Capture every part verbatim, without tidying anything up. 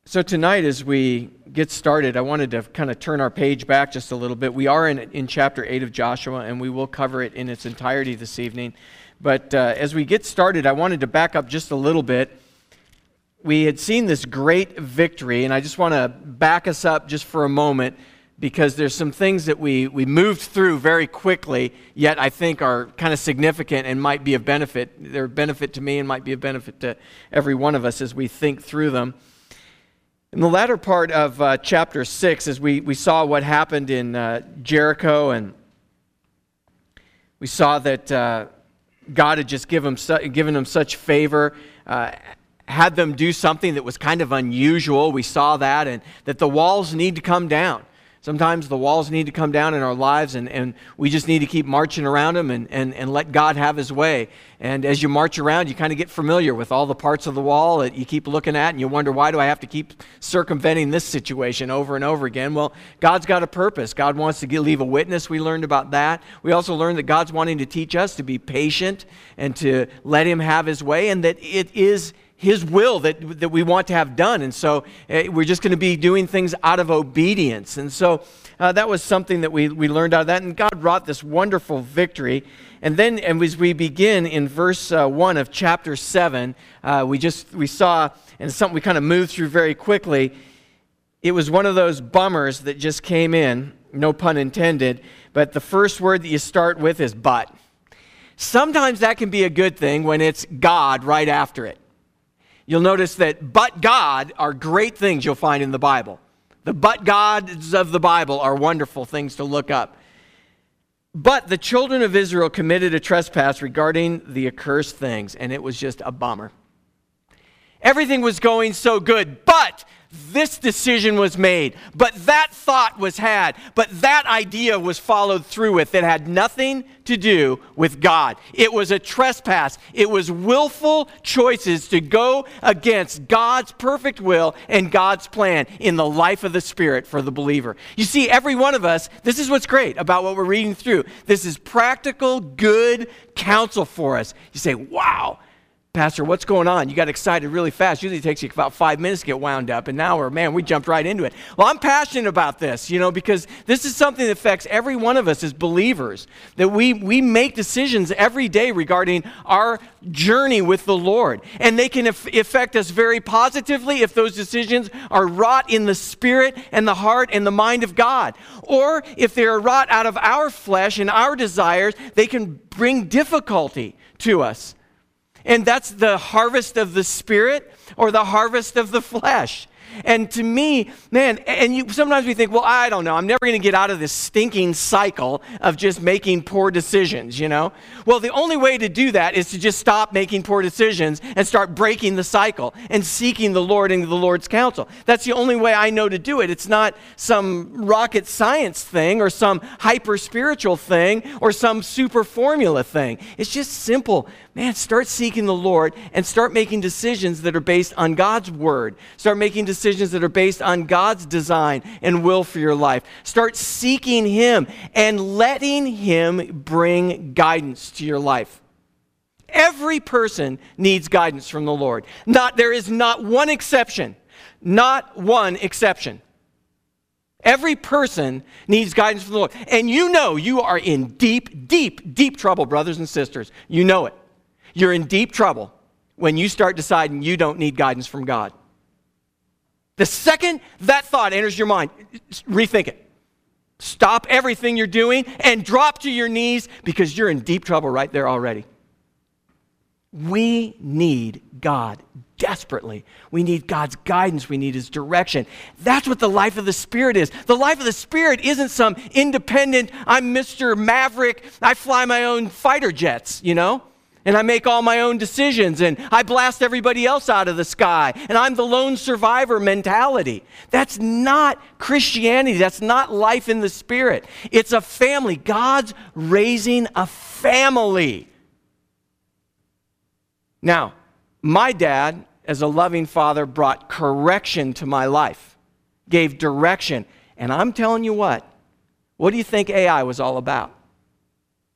So tonight, as we get started, I wanted to kind of turn our page back just a little bit. We are in, in chapter eight of Joshua, and we will cover it in its entirety this evening. But uh, as we get started, I wanted to back up just a little bit. We had seen this great victory, and I just want to back us up just for a moment, because there's some things that we, we moved through very quickly, yet I think are kind of significant and might be of benefit. They're a benefit to me and might be a benefit to every one of us as we think through them. In the latter part of uh, chapter six, as we, we saw what happened in uh, Jericho, and we saw that uh, God had just give them su- given them such favor, uh, had them do something that was kind of unusual. We saw that, and that the walls need to come down. Sometimes the walls need to come down in our lives, and, and we just need to keep marching around them and, and, and let God have His way. And as you march around, you kind of get familiar with all the parts of the wall that you keep looking at, and you wonder, why do I have to keep circumventing this situation over and over again? Well, God's got a purpose. God wants to leave a witness. We learned about that. We also learned that God's wanting to teach us to be patient and to let Him have His way, and that it is His will that, that we want to have done. And so uh, we're just going to be doing things out of obedience. And so uh, that was something that we, we learned out of that. And God wrought this wonderful victory. And then and as we begin in verse uh, one of chapter seven, uh, we just we saw, and it's something we kind of moved through very quickly, it was one of those bummers that just came in, no pun intended, but the first word that you start with is but. Sometimes that can be a good thing when it's God right after it. You'll notice that but God are great things you'll find in the Bible. The but gods of the Bible are wonderful things to look up. But the children of Israel committed a trespass regarding the accursed things, and it was just a bummer. Everything was going so good, but this decision was made, but that thought was had, but that idea was followed through with. It had nothing to do with God. It was a trespass. It was willful choices to go against God's perfect will and God's plan in the life of the Spirit for the believer. You see, every one of us, this is what's great about what we're reading through. This is practical, good counsel for us. You say, wow, Pastor, what's going on? You got excited really fast. Usually it takes you about five minutes to get wound up, and now we're, man, we jumped right into it. Well, I'm passionate about this, you know, because this is something that affects every one of us as believers, that we, we make decisions every day regarding our journey with the Lord, and they can af- affect us very positively if those decisions are wrought in the spirit and the heart and the mind of God, or if they are wrought out of our flesh and our desires, they can bring difficulty to us. And that's the harvest of the Spirit or the harvest of the flesh. And to me, man, and you, sometimes we think, well, I don't know, I'm never going to get out of this stinking cycle of just making poor decisions, you know? Well, the only way to do that is to just stop making poor decisions and start breaking the cycle and seeking the Lord and the Lord's counsel. That's the only way I know to do it. It's not some rocket science thing or some hyper-spiritual thing or some super formula thing. It's just simple. Man, start seeking the Lord and start making decisions that are based on God's word. Start making decisions that are based on God's design and will for your life. Start seeking Him and letting Him bring guidance to your life. Every person needs guidance from the Lord. Not, there is not one exception. Not one exception. Every person needs guidance from the Lord. And you know you are in deep, deep, deep trouble, brothers and sisters. You know it. You're in deep trouble when you start deciding you don't need guidance from God. The second that thought enters your mind, rethink it. Stop everything you're doing and drop to your knees, because you're in deep trouble right there already. We need God desperately. We need God's guidance. We need His direction. That's what the life of the Spirit is. The life of the Spirit isn't some independent, I'm Mister Maverick, I fly my own fighter jets, you know? And I make all my own decisions, and I blast everybody else out of the sky, and I'm the lone survivor mentality. That's not Christianity. That's not life in the Spirit. It's a family. God's raising a family. Now, my dad, as a loving father, brought correction to my life, gave direction. And I'm telling you what, what do you think A I was all about?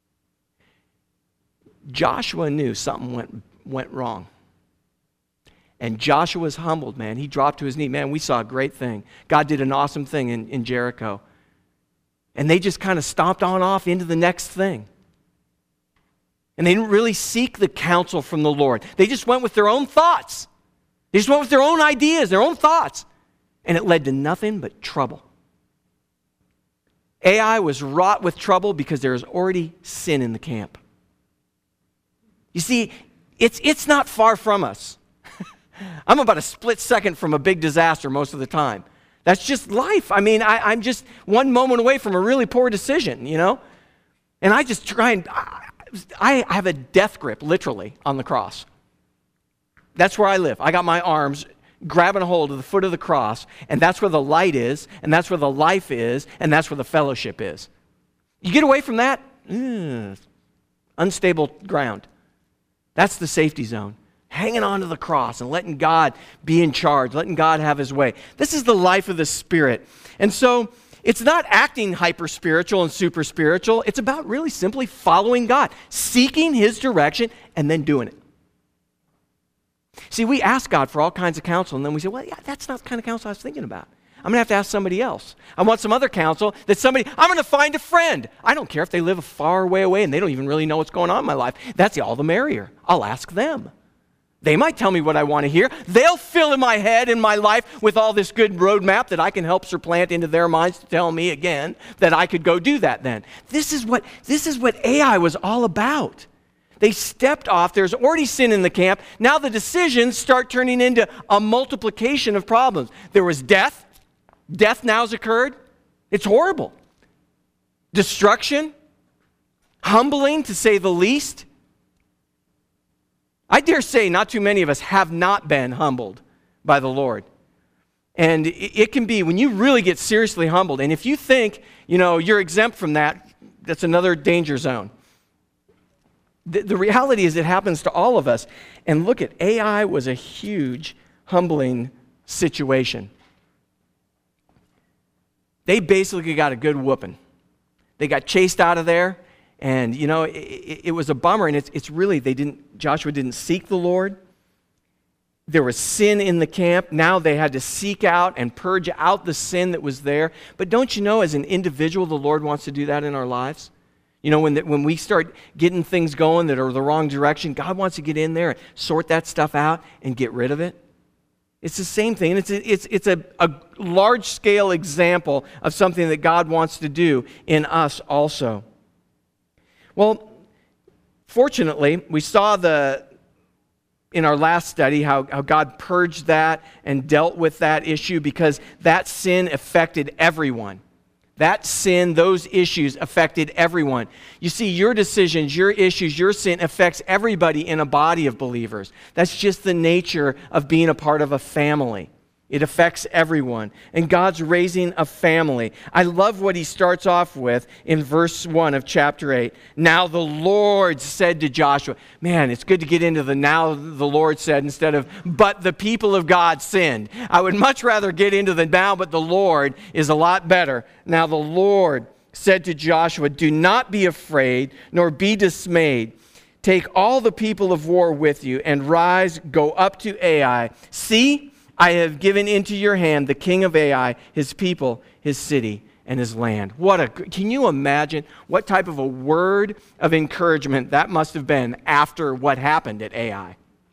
Joshua knew something went, went wrong. And Joshua was humbled, man. He dropped to his knee. Man, we saw a great thing. God did an awesome thing in, in Jericho. And they just kind of stomped on off into the next thing. And they didn't really seek the counsel from the Lord. They just went with their own thoughts. They just went with their own ideas, their own thoughts. And it led to nothing but trouble. Ai was wrought with trouble because there is already sin in the camp. You see, it's, it's not far from us. I'm about a split second from a big disaster most of the time. That's just life. I mean, I, I'm just one moment away from a really poor decision, you know? And I just try and, I, I have a death grip, literally, on the cross. That's where I live. I got my arms grabbing a hold of the foot of the cross, and that's where the light is, and that's where the life is, and that's where the fellowship is. You get away from that, ugh, unstable ground. That's the safety zone. Hanging on to the cross and letting God be in charge, letting God have his way. This is the life of the Spirit. And so it's not acting hyper-spiritual and super-spiritual. It's about really simply following God, seeking his direction, and then doing it. See, we ask God for all kinds of counsel, and then we say, well, yeah, that's not the kind of counsel I was thinking about. I'm going to have to ask somebody else. I want some other counsel that somebody, I'm going to find a friend. I don't care if they live a far way away and they don't even really know what's going on in my life. That's all the merrier. I'll ask them. They might tell me what I want to hear. They'll fill in my head and my life with all this good roadmap that I can help supplant into their minds to tell me again that I could go do that then. This is what, this is what Ai was all about. They stepped off. There's already sin in the camp. Now the decisions start turning into a multiplication of problems. There was death. Death now has occurred. It's horrible. Destruction. Humbling, to say the least. I dare say not too many of us have not been humbled by the Lord. And it can be, when you really get seriously humbled, and if you think, you know, you're exempt from that, that's another danger zone. The, the reality is it happens to all of us. And look at, Ai was a huge humbling situation. They basically got a good whooping. They got chased out of there. And, you know, it, it, it was a bummer, and it's, it's really, they didn't, Joshua didn't seek the Lord. There was sin in the camp. Now they had to seek out and purge out the sin that was there. But don't you know, as an individual, the Lord wants to do that in our lives? You know, when, the, when we start getting things going that are the wrong direction, God wants to get in there and sort that stuff out and get rid of it. It's the same thing. It's a, it's, it's a, a large-scale example of something that God wants to do in us also. Well, fortunately, we saw the in our last study how, how God purged that and dealt with that issue because that sin affected everyone. That sin, those issues affected everyone. You see, your decisions, your issues, your sin affects everybody in a body of believers. That's just the nature of being a part of a family. It affects everyone. And God's raising a family. I love what he starts off with in verse one of chapter eight. Now the Lord said to Joshua. Man, it's good to get into the now the Lord said instead of but the people of God sinned. I would much rather get into the now but the Lord is a lot better. Now the Lord said to Joshua, do not be afraid nor be dismayed. Take all the people of war with you and rise, go up to Ai. See, I have given into your hand the king of Ai, his people, his city, and his land. What a, can you imagine what type of a word of encouragement that must have been after what happened at Ai?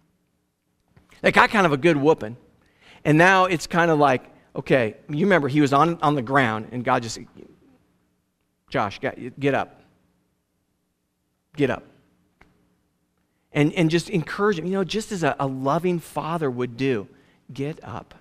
They got kind of a good whooping. And now it's kind of like, okay, you remember he was on, on the ground and God just, Josh, get up. Get up. And, and just encourage him, you know, just as a, a loving father would do. Get up.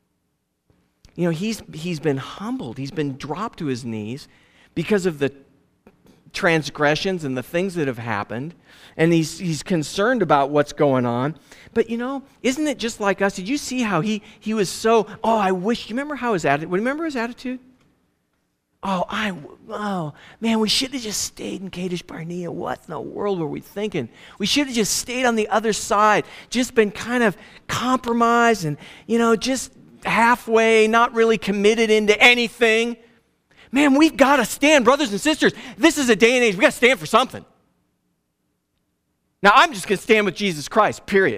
You know, he's he's been humbled. He's been dropped to his knees because of the transgressions and the things that have happened. And he's he's concerned about what's going on. But you know, isn't it just like us? Did you see how he he was so, oh, I wish, you remember how his attitude, remember his attitude? Oh, I, oh, man, we should have just stayed in Kadesh Barnea. What in the world were we thinking? We should have just stayed on the other side, just been kind of compromised and, you know, just halfway, not really committed into anything. Man, we've got to stand, brothers and sisters. This is a day and age. We've got to stand for something. Now, I'm just going to stand with Jesus Christ, period.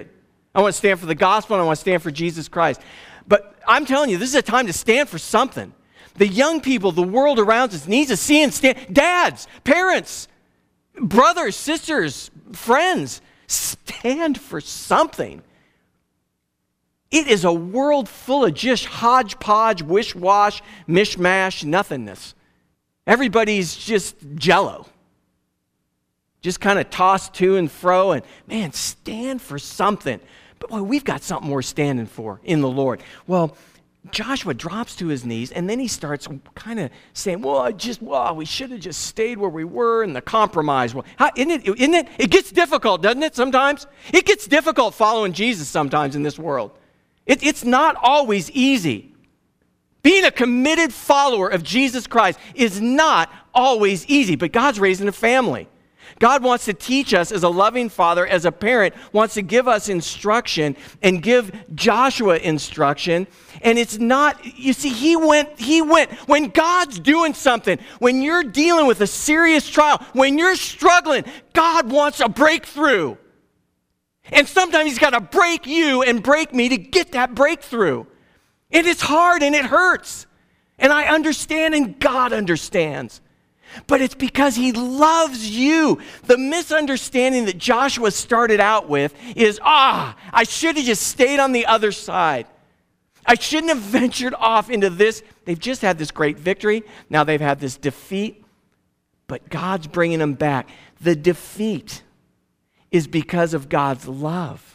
I want to stand for the gospel, and I want to stand for Jesus Christ. But I'm telling you, this is a time to stand for something. The young people, the world around us needs to see and stand. Dads, parents, brothers, sisters, friends, stand for something. It is a world full of just hodgepodge, wish-wash, mishmash, nothingness. Everybody's just jello. Just kind of tossed to and fro, and man, stand for something. But boy, we've got something we're standing for in the Lord. Well, Joshua drops to his knees, and then he starts kind of saying, well, I just, well, we should have just stayed where we were in the compromise. Well, how, isn't it, isn't it? It gets difficult, doesn't it, sometimes? It gets difficult following Jesus sometimes in this world. It, it's not always easy. Being a committed follower of Jesus Christ is not always easy, but God's raising a family. God wants to teach us as a loving father, as a parent, wants to give us instruction and give Joshua instruction. And it's not, you see, he went, he went, when God's doing something, when you're dealing with a serious trial, when you're struggling, God wants a breakthrough. And sometimes he's got to break you and break me to get that breakthrough. And it's hard and it hurts. And I understand and God understands. But it's because he loves you. The misunderstanding that Joshua started out with is, ah, I should have just stayed on the other side. I shouldn't have ventured off into this. They've just had this great victory. Now they've had this defeat. But God's bringing them back. The defeat is because of God's love.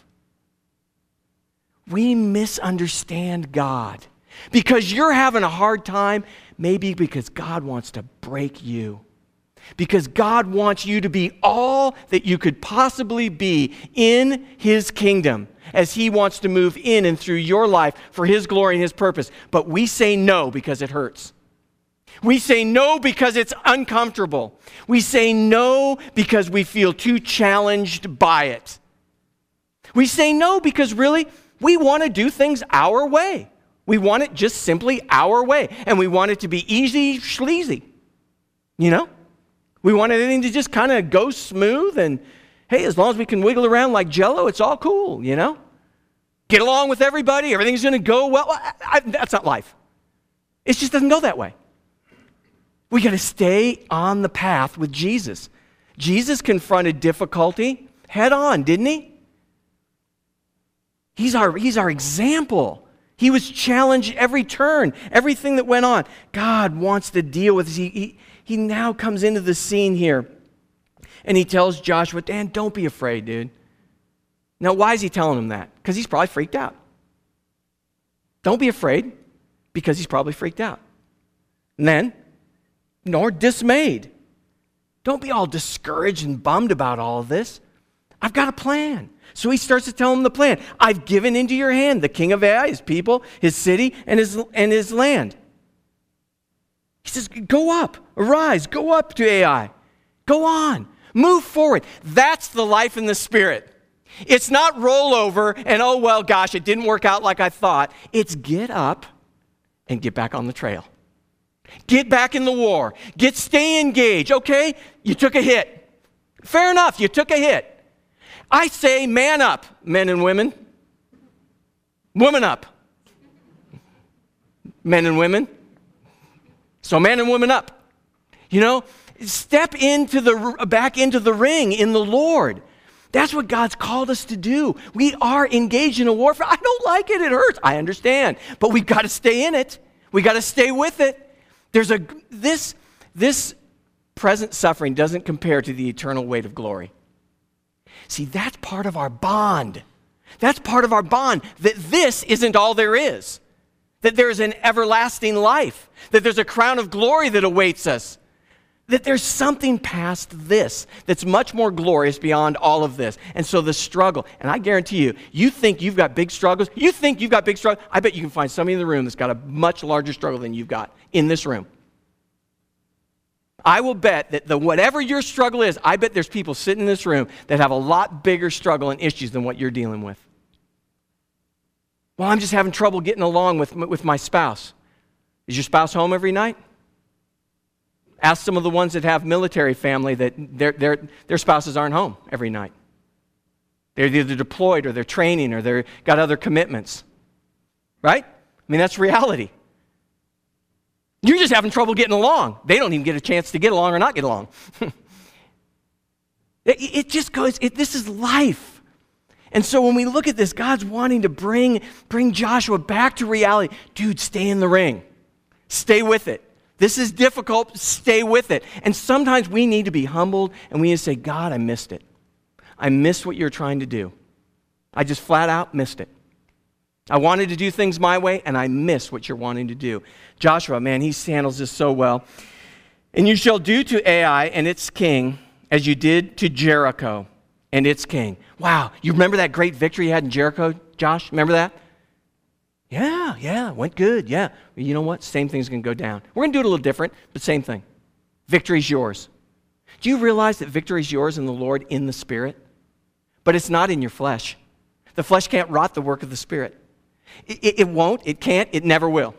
We misunderstand God. Because you're having a hard time, maybe because God wants to break you. Because God wants you to be all that you could possibly be in his kingdom as he wants to move in and through your life for his glory and his purpose. But we say no because it hurts. We say no because it's uncomfortable. We say no because we feel too challenged by it. We say no because really we want to do things our way. We want it just simply our way. And we want it to be easy, schleezy. You know? We want everything to just kind of go smooth and, hey, as long as we can wiggle around like Jello, it's all cool, you know? Get along with everybody, everything's going to go well. I, I, that's not life. It just doesn't go that way. We got to stay on the path with Jesus. Jesus confronted difficulty head on, didn't he? He's our, he's our example. He was challenged every turn, everything that went on. God wants to deal with this. He, he, he now comes into the scene here, and he tells Joshua, Dan, don't be afraid, dude. Now, why is he telling him that? Because he's probably freaked out. Don't be afraid, because he's probably freaked out. And then, nor dismayed. Don't be all discouraged and bummed about all of this. I've got a plan. So he starts to tell him the plan. I've given into your hand the king of Ai, his people, his city, and his, and his land. He says, go up, arise, go up to Ai. Go on, move forward. That's the life in the Spirit. It's not roll over and, oh, well, gosh, it didn't work out like I thought. It's get up and get back on the trail. Get back in the war. Get, stay engaged. Okay, you took a hit. Fair enough, you took a hit. I say man up, men and women. Woman up. Men and women. So man and woman up. You know, step into the back into the ring in the Lord. That's what God's called us to do. We are engaged in a warfare. I don't like it. It hurts. I understand. But we've got to stay in it. We've got to stay with it. There's a this this present suffering doesn't compare to the eternal weight of glory. See, that's part of our bond. That's part of our bond, that this isn't all there is. That there's an everlasting life. That there's a crown of glory that awaits us. That there's something past this that's much more glorious beyond all of this. And so the struggle, and I guarantee you, you think you've got big struggles, you think you've got big struggles, I bet you can find somebody in the room that's got a much larger struggle than you've got in this room. I will bet that the whatever your struggle is, I bet there's people sitting in this room that have a lot bigger struggle and issues than what you're dealing with. Well, I'm just having trouble getting along with, with my spouse. Is your spouse home every night? Ask some of the ones that have military family that their, their, their spouses aren't home every night. They're either deployed or they're training or they've got other commitments. Right? I mean, that's reality. You're just having trouble getting along. They don't even get a chance to get along or not get along. it, it just goes, it, this is life. And so when we look at this, God's wanting to bring, bring Joshua back to reality. Dude, stay in the ring. Stay with it. This is difficult. Stay with it. And sometimes we need to be humbled and we need to say, God, I missed it. I missed what you're trying to do. I just flat out missed it. I wanted to do things my way, and I missed what you're wanting to do. Joshua, man, he handles this so well. And you shall do to Ai and its king as you did to Jericho and its king. Wow, you remember that great victory you had in Jericho, Josh? Remember that? Yeah, yeah, went good, yeah. You know what? Same thing's going to go down. We're going to do it a little different, but same thing. Victory's yours. Do you realize that victory is yours in the Lord in the Spirit? But it's not in your flesh. The flesh can't rot the work of the Spirit. It, it, it won't, it can't, it never will.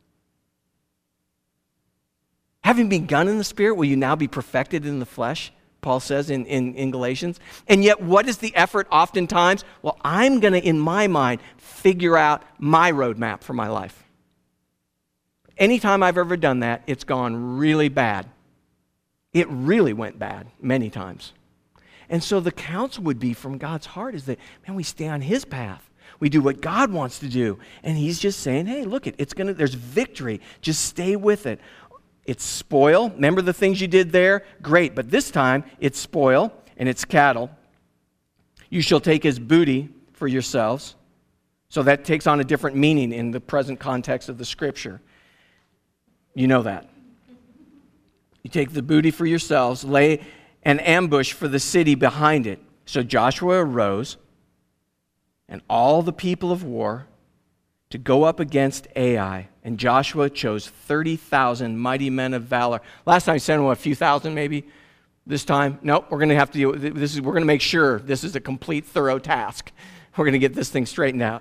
Having begun in the Spirit, will you now be perfected in the flesh? Paul says in, in, in Galatians. And yet, what is the effort oftentimes? Well, I'm going to, in my mind, figure out my roadmap for my life. Anytime I've ever done that, it's gone really bad. It really went bad many times. And so the counsel would be from God's heart is that, man, we stay on His path. We do what God wants to do. And He's just saying, hey, look, it, it's gonna, there's victory. Just stay with it. It's spoil. Remember the things you did there? Great. But this time, it's spoil and it's cattle. You shall take his booty for yourselves. So that takes on a different meaning in the present context of the Scripture. You know that. You take the booty for yourselves, lay an ambush for the city behind it. So Joshua arose, and all the people of war, to go up against Ai. And Joshua chose thirty thousand mighty men of valor. Last time he sent them, what, a few thousand maybe? This time, nope, we're going to have to deal with this. Is, we're going to make sure this is a complete, thorough task. We're going to get this thing straightened out.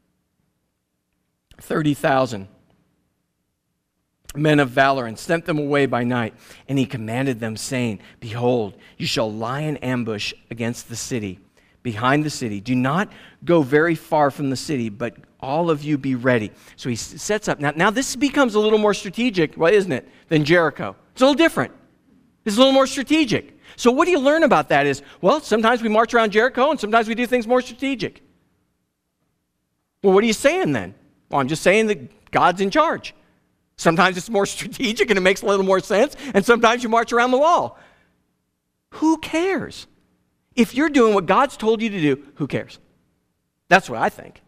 thirty thousand men of valor, and sent them away by night. And he commanded them, saying, behold, you shall lie in ambush against the city, behind the city. Do not go very far from the city, but all of you be ready. So he sets up. Now, now this becomes a little more strategic, well, isn't it, than Jericho? It's a little different. It's a little more strategic. So what do you learn about that is, well, sometimes we march around Jericho, and sometimes we do things more strategic. Well, what are you saying then? Well, I'm just saying that God's in charge. Sometimes it's more strategic and it makes a little more sense, and sometimes you march around the wall. Who cares? If you're doing what God's told you to do, who cares? That's what I think.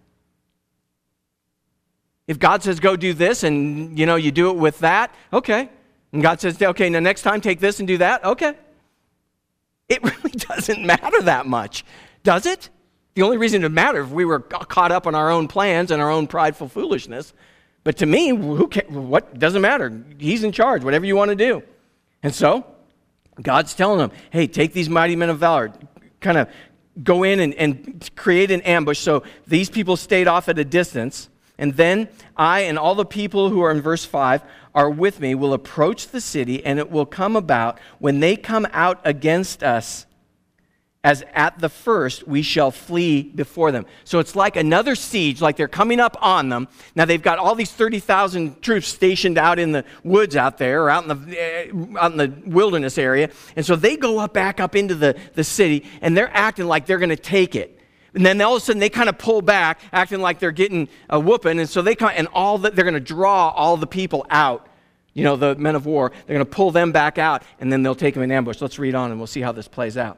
If God says go do this and you know you do it with that, okay. And God says, okay, now next time take this and do that, okay. It really doesn't matter that much, does it? The only reason it would matter if we were caught up on our own plans and our own prideful foolishness. But to me, who cares? What doesn't matter? He's in charge, whatever you want to do. And so, God's telling them, hey, take these mighty men of valor, kind of go in and, and create an ambush. So these people stayed off at a distance. And then I and all the people who are in verse five are with me will approach the city, and it will come about when they come out against us, as at the first, we shall flee before them. So it's like another siege, like they're coming up on them. Now they've got all these thirty thousand troops stationed out in the woods out there, or out in the, uh, out in the wilderness area. And so they go up back up into the, the city, and they're acting like they're going to take it. And then all of a sudden they kind of pull back, acting like they're getting a whooping. And so they come, and all the, they're going to draw all the people out. You know, the men of war. They're going to pull them back out, and then they'll take them in ambush. Let's read on, and we'll see how this plays out.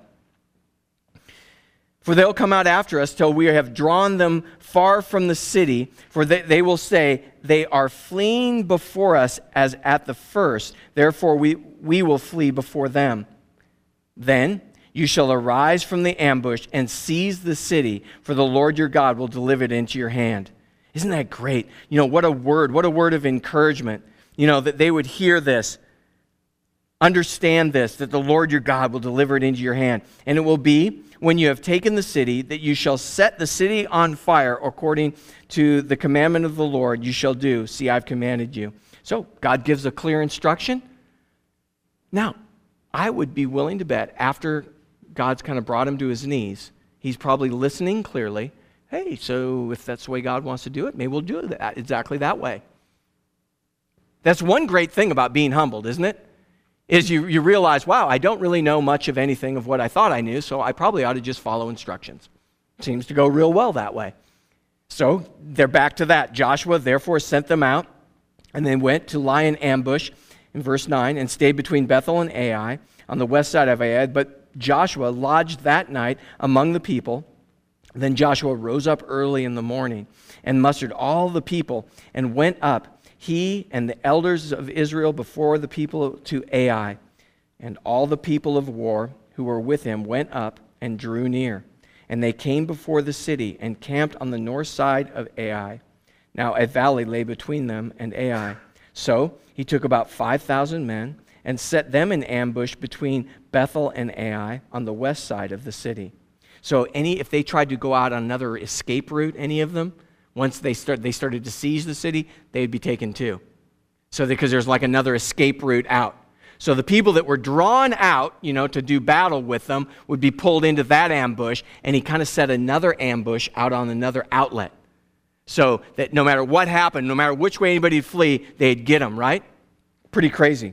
For they'll come out after us till we have drawn them far from the city. For they, they will say, they are fleeing before us as at the first. Therefore we, we will flee before them. Then you shall arise from the ambush and seize the city, for the Lord your God will deliver it into your hand. Isn't that great? You know, what a word, what a word of encouragement. You know, that they would hear this. Understand this, that the Lord your God will deliver it into your hand. And it will be, when you have taken the city, that you shall set the city on fire according to the commandment of the Lord you shall do. See, I've commanded you. So God gives a clear instruction. Now, I would be willing to bet after God's kind of brought him to his knees, He's probably listening clearly. Hey, so if that's the way God wants to do it, maybe we'll do it that, exactly that way. That's one great thing about being humbled, isn't it? Is you, you realize, wow, I don't really know much of anything of what I thought I knew, so I probably ought to just follow instructions. Seems to go real well that way. So they're back to that. Joshua therefore sent them out, and they went to lie in ambush in verse nine, and stayed between Bethel and Ai on the west side of Ai. But Joshua lodged that night among the people. Then Joshua rose up early in the morning and mustered all the people and went up, he and the elders of Israel, before the people to Ai. And all the people of war who were with him went up and drew near. And they came before the city and camped on the north side of Ai. Now a valley lay between them and Ai. So he took about five thousand men and set them in ambush between Bethel and Ai on the west side of the city. So any if they tried to go out on another escape route, any of them, once they start they started to siege the city, they'd be taken too. So because there's like another escape route out. So the people that were drawn out, you know, to do battle with them would be pulled into that ambush, and he kind of set another ambush out on another outlet. So that no matter what happened, no matter which way anybody would flee, they'd get them, right? Pretty crazy.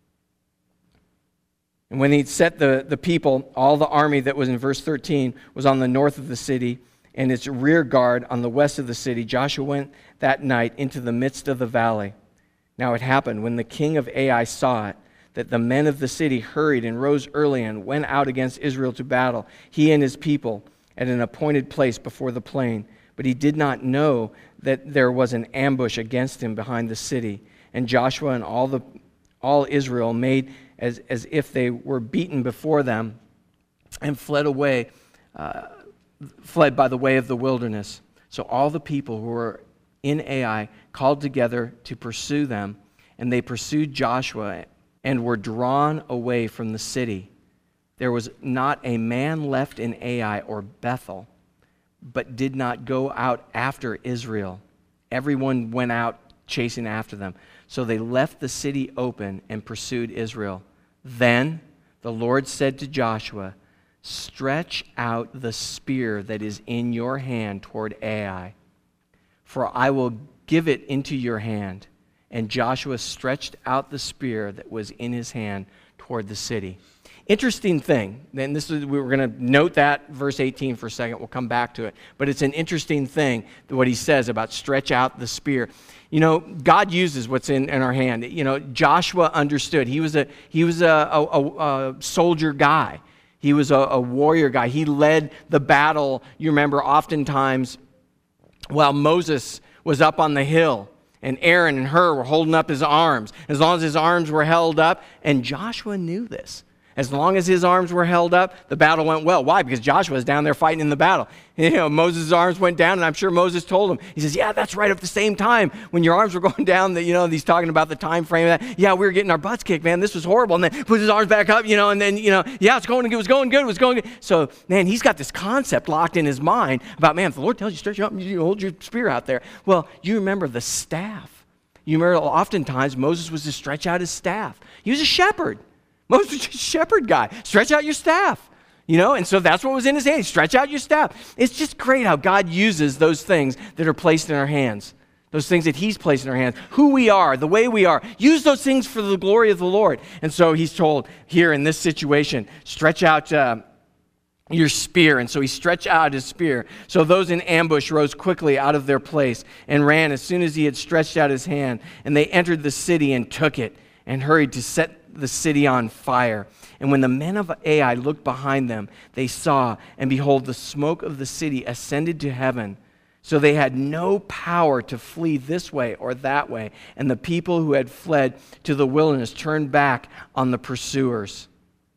And when he'd set the, the people, all the army that was in verse thirteen was on the north of the city, and its rear guard on the west of the city. Joshua went that night into the midst of the valley. Now it happened, when the king of Ai saw it, that the men of the city hurried and rose early and went out against Israel to battle, he and his people, at an appointed place before the plain. But he did not know that there was an ambush against him behind the city. And Joshua and all the all Israel made as, as if they were beaten before them, and fled away, uh, fled by the way of the wilderness. So all the people who were in Ai called together to pursue them, and they pursued Joshua and were drawn away from the city. There was not a man left in Ai or Bethel, but did not go out after Israel. Everyone went out chasing after them. So they left the city open and pursued Israel. Then the Lord said to Joshua, "Stretch out the spear that is in your hand toward Ai, for I will give it into your hand." And Joshua stretched out the spear that was in his hand toward the city. Interesting thing, and this is, we were going to note that verse eighteen for a second. We'll come back to it. But it's an interesting thing, what he says about stretch out the spear. You know, God uses what's in, in our hand. You know, Joshua understood. He was a he was a, a, a, a soldier guy. He was a, a warrior guy. He led the battle. You remember, oftentimes, while Moses was up on the hill, and Aaron and Hur were holding up his arms. As long as his arms were held up, and Joshua knew this. As long as his arms were held up, the battle went well. Why? Because Joshua was down there fighting in the battle. You know, Moses' arms went down, and I'm sure Moses told him. He says, "Yeah, that's right. At the same time, when your arms were going down, that you know, he's talking about the time frame of that. Yeah, we were getting our butts kicked, man. This was horrible." And then put his arms back up, you know, and then you know, yeah, it's going. It was going good. It was going good. So, man, he's got this concept locked in his mind about, man, if the Lord tells you stretch you up, you hold your spear out there. Well, you remember the staff. You remember, oftentimes Moses was to stretch out his staff. He was a shepherd. Moses was just a shepherd guy. Stretch out your staff. You know, and so that's what was in his hand. Stretch out your staff. It's just great how God uses those things that are placed in our hands. Those things that he's placed in our hands. Who we are, the way we are. Use those things for the glory of the Lord. And so he's told here in this situation, stretch out uh, your spear. And so he stretched out his spear. So those in ambush rose quickly out of their place and ran as soon as he had stretched out his hand. And they entered the city and took it and hurried to set the city on fire. And when the men of Ai looked behind them, they saw, and behold, the smoke of the city ascended to heaven. So they had no power to flee this way or that way. And the people who had fled to the wilderness turned back on the pursuers.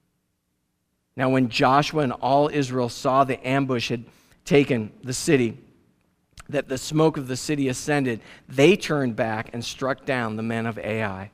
Now when Joshua and all Israel saw the ambush had taken the city, that the smoke of the city ascended, they turned back and struck down the men of Ai.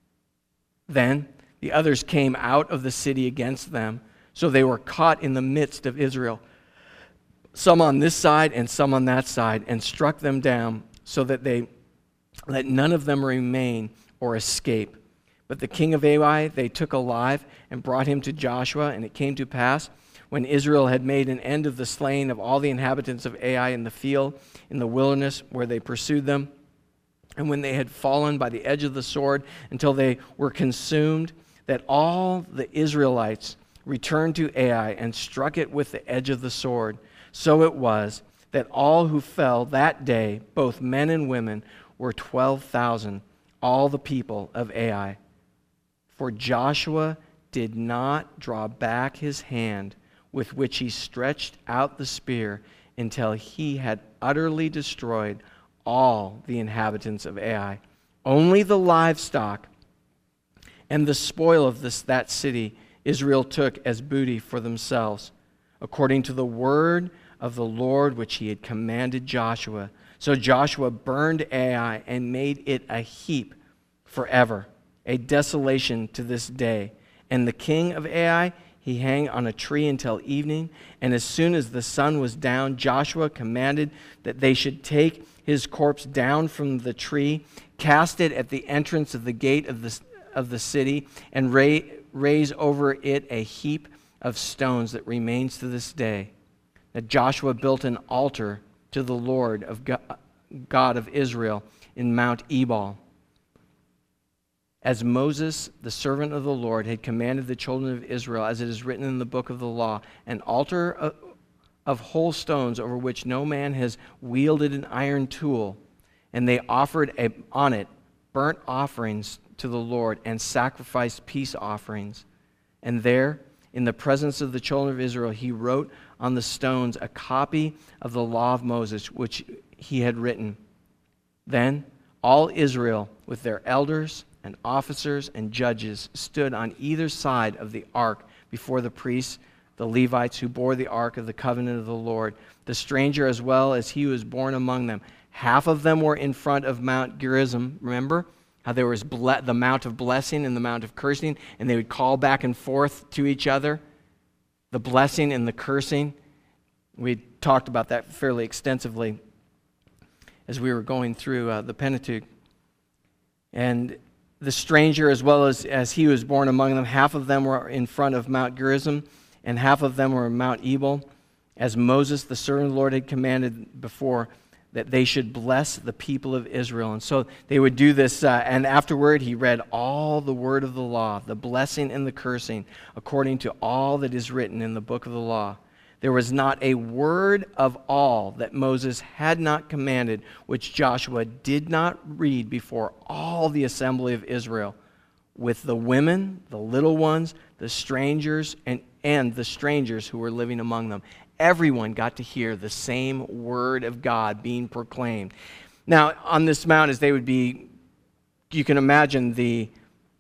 Then the others came out of the city against them, so they were caught in the midst of Israel, some on this side and some on that side, and struck them down, so that they let none of them remain or escape. But the king of Ai they took alive and brought him to Joshua, and it came to pass, when Israel had made an end of the slaying of all the inhabitants of Ai in the field, in the wilderness where they pursued them, and when they had fallen by the edge of the sword until they were consumed, that all the Israelites returned to Ai and struck it with the edge of the sword. So it was that all who fell that day, both men and women, were twelve thousand, all the people of Ai. For Joshua did not draw back his hand with which he stretched out the spear until he had utterly destroyed all the inhabitants of Ai. Only the livestock and the spoil of this, that city Israel took as booty for themselves, according to the word of the Lord which he had commanded Joshua. So Joshua burned Ai and made it a heap forever, a desolation to this day. And the king of Ai he hung on a tree until evening, and as soon as the sun was down, Joshua commanded that they should take his corpse down from the tree, cast it at the entrance of the gate of the, of the city, and ra- raise over it a heap of stones that remains to this day. That Joshua built an altar to the Lord of God of Israel in Mount Ebal, as Moses, the servant of the Lord, had commanded the children of Israel, as it is written in the book of the law, an altar of, of whole stones over which no man has wielded an iron tool. And they offered a, on it burnt offerings to the Lord and sacrificed peace offerings. And there, in the presence of the children of Israel, he wrote on the stones a copy of the law of Moses, which he had written. Then all Israel, with their elders and officers and judges, stood on either side of the ark before the priests, the Levites, who bore the ark of the covenant of the Lord, the stranger as well as he who was born among them. Half of them were in front of Mount Gerizim. Remember how there was ble- the Mount of Blessing and the Mount of Cursing, and they would call back and forth to each other, the blessing and the cursing. We talked about that fairly extensively as we were going through uh, the Pentateuch. And the stranger, as well as, as he was born among them, half of them were in front of Mount Gerizim, and half of them were in Mount Ebal, as Moses, the servant of the Lord, had commanded before, that they should bless the people of Israel. And so they would do this, uh, and afterward he read all the word of the law, the blessing and the cursing, according to all that is written in the book of the law. There was not a word of all that Moses had not commanded, which Joshua did not read before all the assembly of Israel, with the women, the little ones, the strangers, and, and the strangers who were living among them. Everyone got to hear the same word of God being proclaimed. Now, on this mount, as they would be, you can imagine the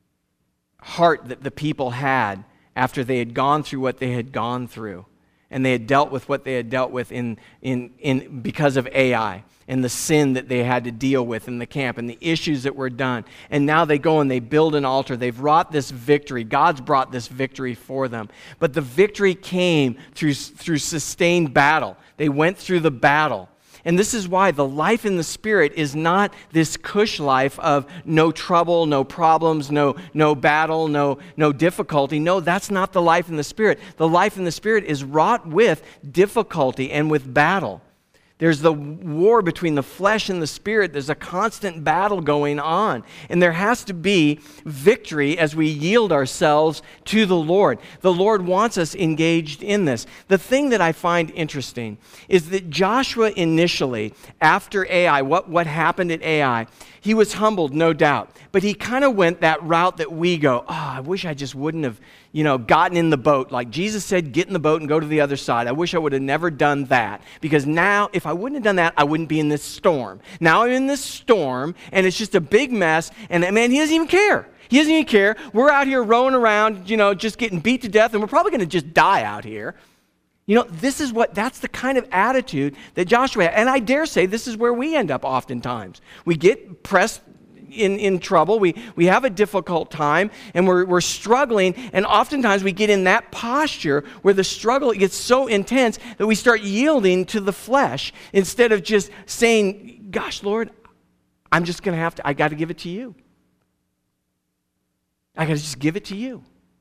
heart that the people had after they had gone through what they had gone through. And they had dealt with what they had dealt with in, in, in because of Ai, and the sin that they had to deal with in the camp, and the issues that were done. And now they go and they build an altar. They've wrought this victory. God's brought this victory for them. But the victory came through, through sustained battle. They went through the battle. And this is why the life in the Spirit is not this cush life of no trouble, no problems, no, no battle, no, no difficulty. No, that's not the life in the Spirit. The life in the Spirit is wrought with difficulty and with battle. There's the war between the flesh and the spirit. There's a constant battle going on. And there has to be victory as we yield ourselves to the Lord. The Lord wants us engaged in this. The thing that I find interesting is that Joshua initially, after Ai, what, what happened at Ai, he was humbled, no doubt. But he kind of went that route that we go, oh, I wish I just wouldn't have, you know, gotten in the boat. Like Jesus said, get in the boat and go to the other side. I wish I would have never done that. Because now, if I wouldn't have done that, I wouldn't be in this storm. Now I'm in this storm, and it's just a big mess, and man, he doesn't even care. He doesn't even care. We're out here rowing around, you know, just getting beat to death, and we're probably going to just die out here. You know, this is what, that's the kind of attitude that Joshua had. And I dare say this is where we end up oftentimes. We get pressed in, in trouble. We, we have a difficult time, and we're, we're struggling. And oftentimes we get in that posture where the struggle gets so intense that we start yielding to the flesh instead of just saying, gosh, Lord, I'm just going to have to, I got to give it to you. I got to just give it to you.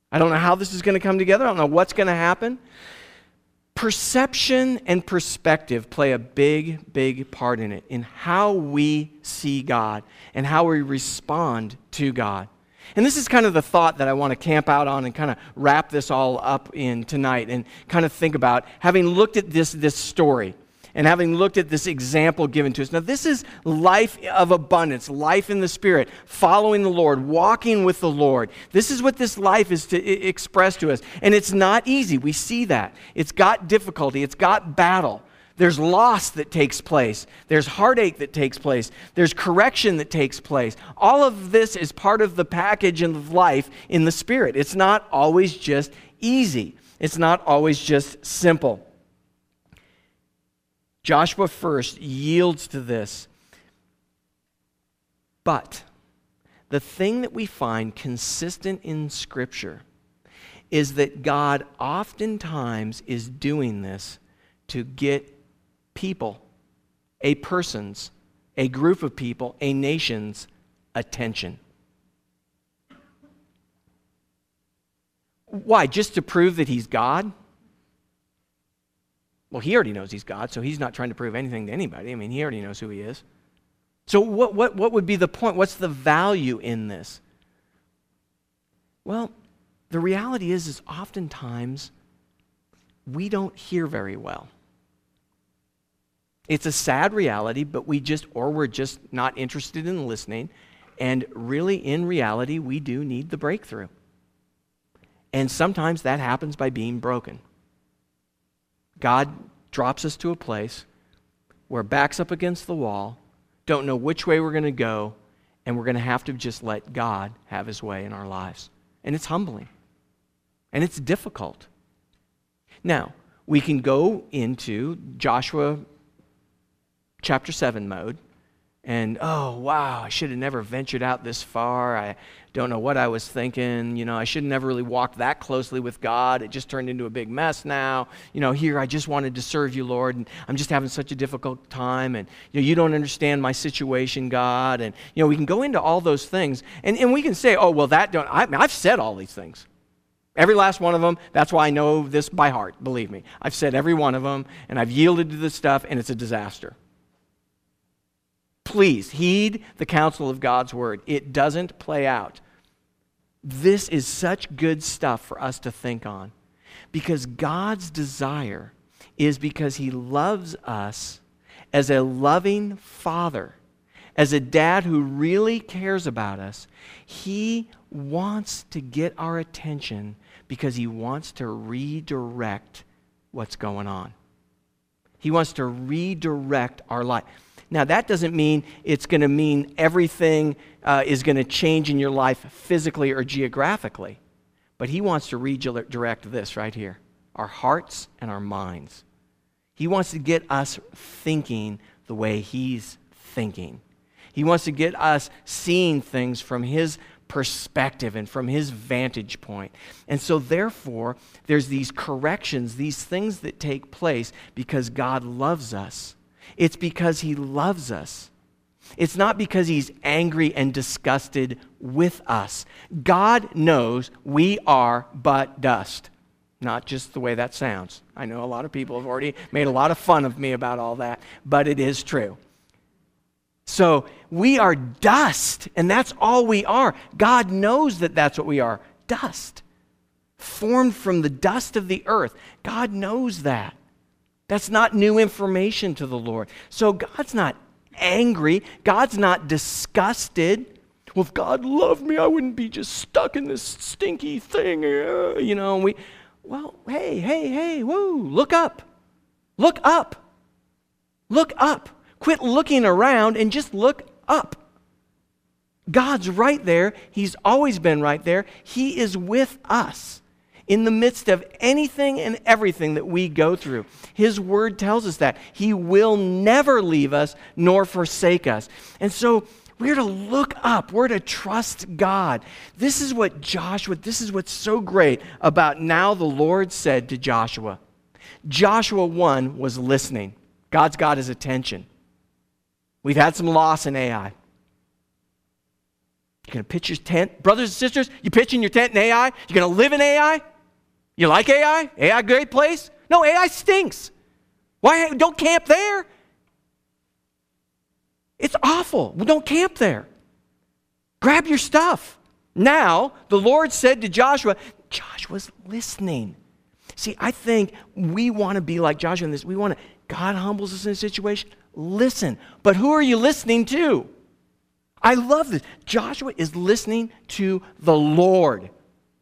I don't know how this is going to come together. I don't know what's going to happen. Perception and perspective play a big, big part in it, in how we see God and how we respond to God. And this is kind of the thought that I want to camp out on and kind of wrap this all up in tonight and kind of think about, having looked at this, this story and having looked at this example given to us. Now, this is life of abundance, life in the Spirit, following the Lord, walking with the Lord. This is what this life is to I- express to us. And it's not easy. We see that. It's got difficulty. It's got battle. There's loss that takes place. There's heartache that takes place. There's correction that takes place. All of this is part of the package of life in the Spirit. It's not always just easy. It's not always just simple. Joshua first yields to this. But the thing that we find consistent in Scripture is that God oftentimes is doing this to get people, a person's, a group of people, a nation's attention. Why? Just to prove that he's God? Well, he already knows he's God, so he's not trying to prove anything to anybody. I mean, he already knows who he is. So what, what, what would be the point? What's the value in this? Well, the reality is, is oftentimes we don't hear very well. It's a sad reality, but we just, or we're just not interested in listening. And really, in reality, we do need the breakthrough. And sometimes that happens by being broken. God drops us to a place where backs up against the wall, don't know which way we're going to go, and we're going to have to just let God have his way in our lives. And it's humbling. And it's difficult. Now, we can go into Joshua chapter seven mode, and oh, wow, I should have never ventured out this far. I don't know what I was thinking. You know, I should have never really walked that closely with God. It just turned into a big mess now. You know, here I just wanted to serve you, Lord, and I'm just having such a difficult time, and you know, you don't understand my situation, God. And you know, we can go into all those things, and, and we can say, oh, well, that don't, I, I've said all these things. Every last one of them. That's why I know this by heart, believe me. I've said every one of them, and I've yielded to this stuff, and it's a disaster. Please heed the counsel of God's word. It doesn't play out. This is such good stuff for us to think on, because God's desire is because he loves us as a loving father, as a dad who really cares about us. He wants to get our attention because he wants to redirect what's going on. He wants to redirect our life. Now, that doesn't mean it's going to mean everything uh, is going to change in your life physically or geographically. But he wants to redirect this right here, our hearts and our minds. He wants to get us thinking the way he's thinking. He wants to get us seeing things from his perspective and from his vantage point. And so therefore, there's these corrections, these things that take place because God loves us. It's because he loves us. It's not because he's angry and disgusted with us. God knows we are but dust. Not just the way that sounds. I know a lot of people have already made a lot of fun of me about all that, but it is true. So we are dust, and that's all we are. God knows that that's what we are, dust. Formed from the dust of the earth. God knows that. That's not new information to the Lord. So God's not angry. God's not disgusted. Well, if God loved me, I wouldn't be just stuck in this stinky thing. Uh, you know, we, well, hey, hey, hey, whoa, look up. Look up. Look up. Quit looking around and just look up. God's right there. He's always been right there. He is with us in the midst of anything and everything that we go through. His word tells us that. He will never leave us nor forsake us. And so we're to look up. We're to trust God. This is what Joshua, this is what's so great about now the Lord said to Joshua. Joshua one was listening. God's got his attention. We've had some loss in Ai. You're going to pitch your tent. Brothers and sisters, you pitching your tent in A I? You're going to live in A I? You like A I? A I great place? No, A I stinks. Why? Don't camp there. It's awful. Well, don't camp there. Grab your stuff. Now, the Lord said to Joshua, Joshua's listening. See, I think we want to be like Joshua in this. We want to, God humbles us in a situation. Listen. But who are you listening to? I love this. Joshua is listening to the Lord.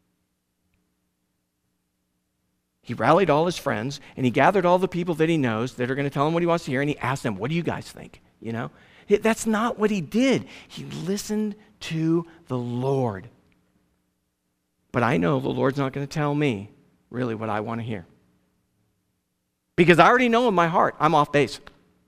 He rallied all his friends, and he gathered all the people that he knows that are going to tell him what he wants to hear, and he asked them, what do you guys think? You know, that's not what he did. He listened to the Lord. But I know the Lord's not going to tell me really what I want to hear. Because I already know in my heart I'm off base.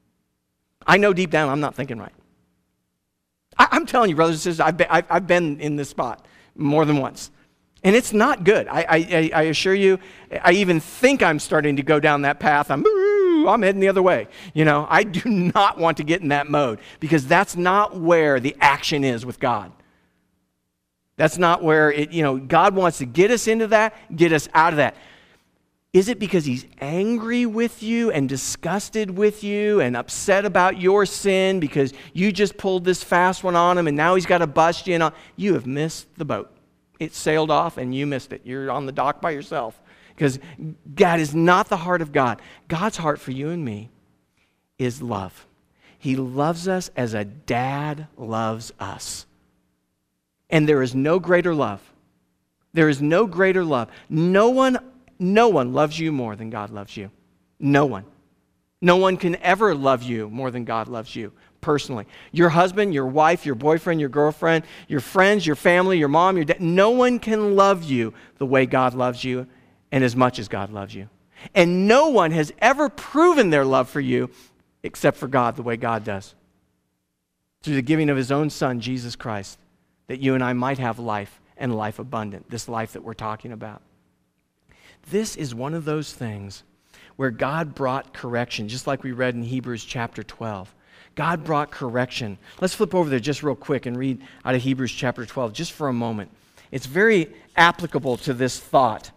I know deep down I'm not thinking right. I, I'm telling you, brothers and sisters, I've been, I've, I've been in this spot more than once. And it's not good. I, I, I assure you, I even think I'm starting to go down that path. I'm, I'm heading the other way. You know, I do not want to get in that mode because that's not where the action is with God. That's not where it, you know, God wants to get us into that, get us out of that. Is it because he's angry with you and disgusted with you and upset about your sin because you just pulled this fast one on him and now he's got to bust you? And you have missed the boat. It sailed off and you missed it. You're on the dock by yourself because that is not the heart of God. God's heart for you and me is love. He loves us as a dad loves us. And there is no greater love. There is no greater love. No one No one loves you more than God loves you. No one. No one can ever love you more than God loves you personally. Your husband, your wife, your boyfriend, your girlfriend, your friends, your family, your mom, your dad. No one can love you the way God loves you and as much as God loves you. And no one has ever proven their love for you except for God the way God does. Through the giving of his own Son, Jesus Christ, that you and I might have life and life abundant, this life that we're talking about. This is one of those things where God brought correction, just like we read in Hebrews chapter twelve. God brought correction. Let's flip over there just real quick and read out of Hebrews chapter twelve just for a moment. It's very applicable to this thought.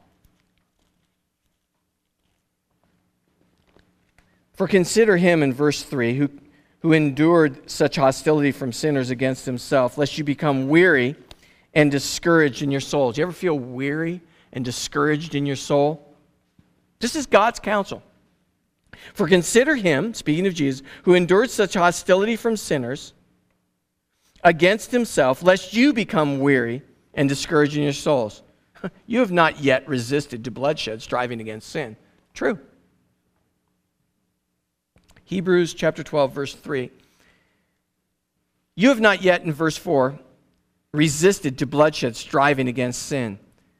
For consider him in verse three, who, who endured such hostility from sinners against himself, lest you become weary and discouraged in your souls. Do you ever feel weary and discouraged in your soul? This is God's counsel. For consider him, speaking of Jesus, who endured such hostility from sinners against himself, lest you become weary and discouraged in your souls. You have not yet resisted to bloodshed, striving against sin. True. Hebrews chapter twelve, verse three. You have not yet, in verse four, resisted to bloodshed, striving against sin.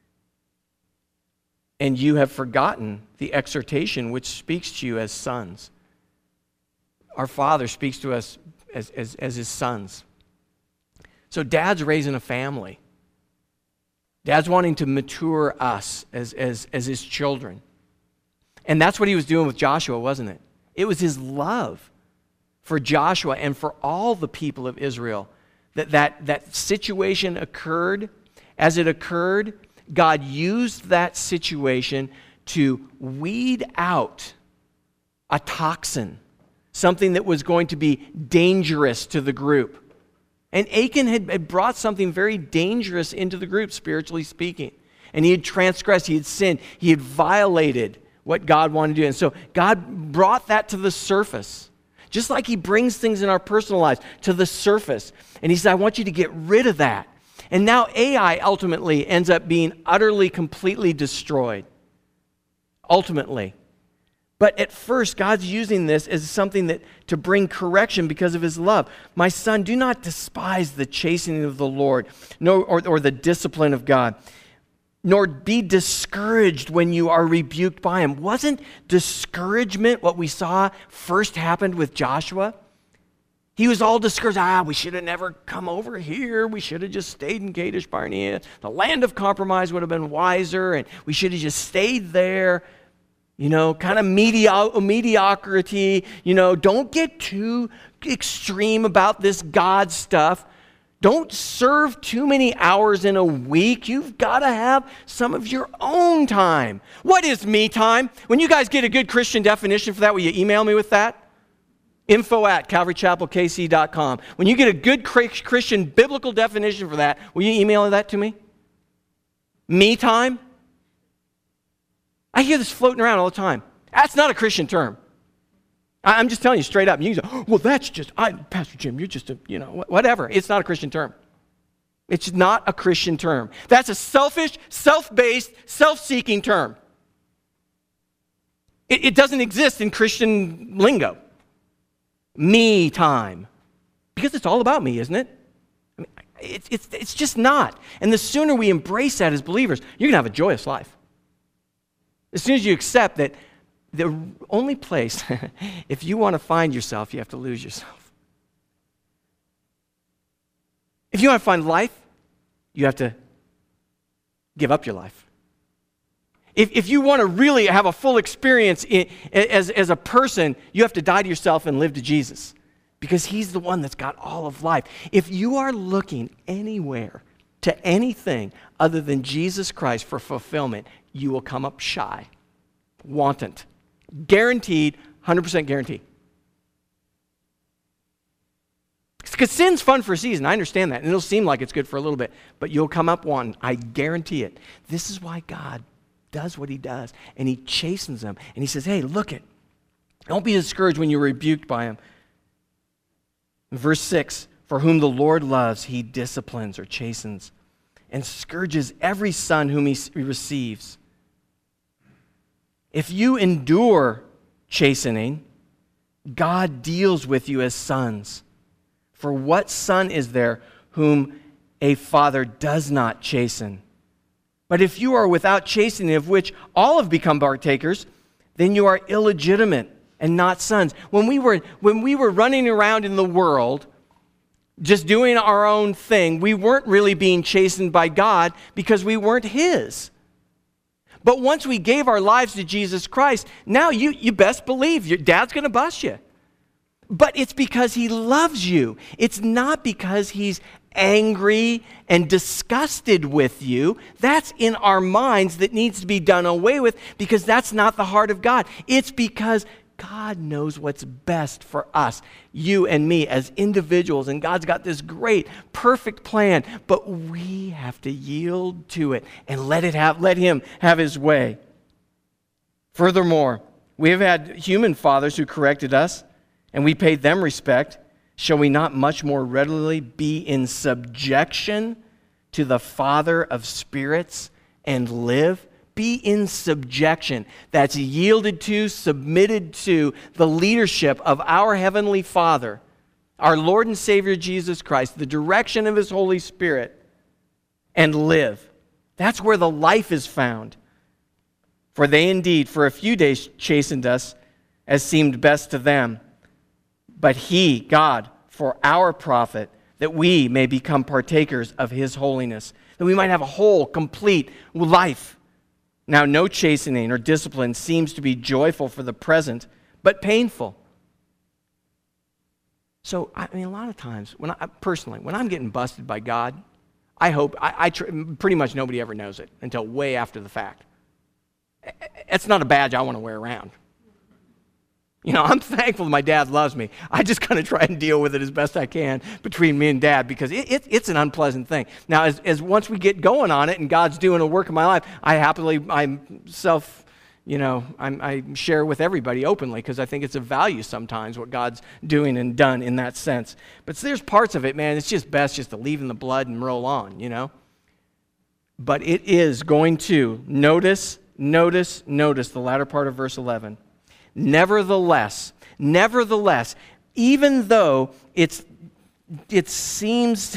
And you have forgotten the exhortation which speaks to you as sons. Our Father speaks to us as, as, as his sons. So Dad's raising a family. Dad's wanting to mature us as, as, as his children. And that's what he was doing with Joshua, wasn't it? It was his love for Joshua and for all the people of Israel that that, that situation occurred. As it occurred, God used that situation to weed out a toxin, something that was going to be dangerous to the group. And Achan had, had brought something very dangerous into the group, spiritually speaking. And he had transgressed, he had sinned, he had violated what God wanted to do. And so God brought that to the surface, just like he brings things in our personal lives to the surface. And he said, I want you to get rid of that. And now A I ultimately ends up being utterly, completely destroyed. Ultimately. But at first, God's using this as something that to bring correction because of his love. My son, do not despise the chastening of the Lord, nor, or, or the discipline of God, nor be discouraged when you are rebuked by him. Wasn't discouragement what we saw first happened with Joshua? He was all discouraged. Ah, we should have never come over here. We should have just stayed in Kadesh Barnea. The land of compromise would have been wiser, and we should have just stayed there. You know, kind of medio- mediocrity. You know, don't get too extreme about this God stuff. Don't serve too many hours in a week. You've got to have some of your own time. What is me time? When you guys get a good Christian definition for that, will you email me with that? Info at calvary chapel k c dot com. When you get a good Christian biblical definition for that, will you email that to me? Me time? I hear this floating around all the time. That's not a Christian term. I'm just telling you straight up. You can say, oh, well, that's just, I, Pastor Jim, you're just a, you know, whatever. It's not a Christian term. It's not a Christian term. That's a selfish, self-based, self-seeking term. It, it doesn't exist in Christian lingo. Me time. Because it's all about me, isn't it? I mean, it's, it's, it's just not. And the sooner we embrace that as believers, you're going to have a joyous life. As soon as you accept that the only place, if you want to find yourself, you have to lose yourself. If you want to find life, you have to give up your life. If, if you want to really have a full experience in, as, as a person, you have to die to yourself and live to Jesus, because he's the one that's got all of life. If you are looking anywhere to anything other than Jesus Christ for fulfillment, you will come up shy, wantant. Guaranteed, one hundred percent guaranteed. Because sin's fun for a season, I understand that, and it'll seem like it's good for a little bit, but you'll come up wanting, I guarantee it. This is why God does what he does, and he chastens them, and he says, hey, look it. Don't be discouraged when you're rebuked by him. In verse six, for whom the Lord loves, he disciplines or chastens, and scourges every son whom he receives. If you endure chastening, God deals with you as sons. For what son is there whom a father does not chasten? But if you are without chastening, of which all have become partakers, then you are illegitimate and not sons. When we were, when we were running around in the world, just doing our own thing, we weren't really being chastened by God because we weren't his. But once we gave our lives to Jesus Christ, now you, you best believe your dad's going to bust you. But it's because he loves you. It's not because he's angry and disgusted with you. That's in our minds that needs to be done away with, because that's not the heart of God. It's because God knows what's best for us, you and me as individuals, and God's got this great, perfect plan, but we have to yield to it and let it have, let him have his way. Furthermore, we have had human fathers who corrected us, and we paid them respect. Shall we not much more readily be in subjection to the Father of spirits and live? Be in subjection. That's yielded to, submitted to the leadership of our Heavenly Father, our Lord and Savior Jesus Christ, the direction of his Holy Spirit, and live. That's where the life is found. For they indeed for a few days chastened us as seemed best to them. But he, God, for our profit, that we may become partakers of his holiness, that we might have a whole, complete life. Now, no chastening or discipline seems to be joyful for the present, but painful. So, I mean, a lot of times, when I, personally, when I'm getting busted by God, I hope, I, I tr- pretty much nobody ever knows it until way after the fact. It's not a badge I want to wear around. You know, I'm thankful that my dad loves me. I just kind of try and deal with it as best I can between me and dad, because it, it, it's an unpleasant thing. Now, as, as once we get going on it and God's doing a work in my life, I happily, I'm self, you know, I'm, I share with everybody openly, because I think it's of value sometimes what God's doing and done in that sense. But so there's parts of it, man, it's just best just to leave in the blood and roll on, you know. But it is going to, notice, notice, notice the latter part of verse eleven. Nevertheless, nevertheless, even though it's, it seems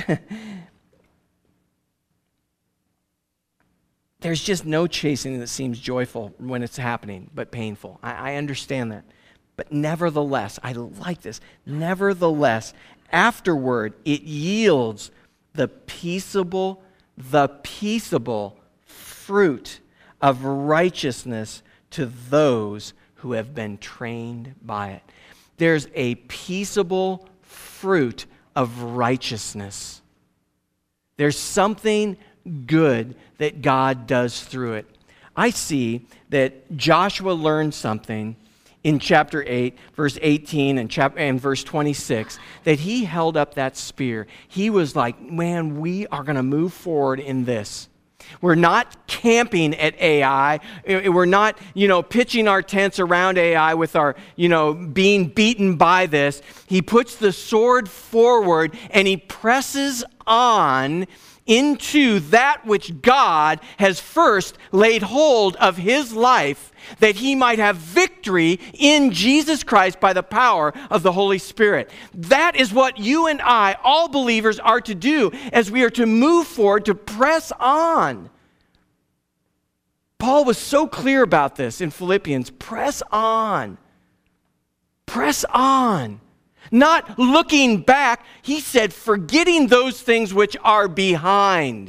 there's just no chastening that seems joyful when it's happening, but painful. I, I understand that. But nevertheless, I like this. Nevertheless, afterward, it yields the peaceable, the peaceable fruit of righteousness to those who have been trained by it. There's a peaceable fruit of righteousness. There's something good that God does through it. I see that Joshua learned something in chapter eight, verse eighteen and, chap- and verse twenty-six, that he held up that spear. He was like, man, we are going to move forward in this. We're not camping at Ai. We're not, you know, pitching our tents around Ai with our, you know, being beaten by this. He puts the sword forward and he presses on into that which God has first laid hold of his life, that he might have victory in Jesus Christ by the power of the Holy Spirit. That is what you and I, all believers, are to do as we are to move forward, to press on. Paul was so clear about this in Philippians. Press on. Press on. Not looking back, he said, forgetting those things which are behind.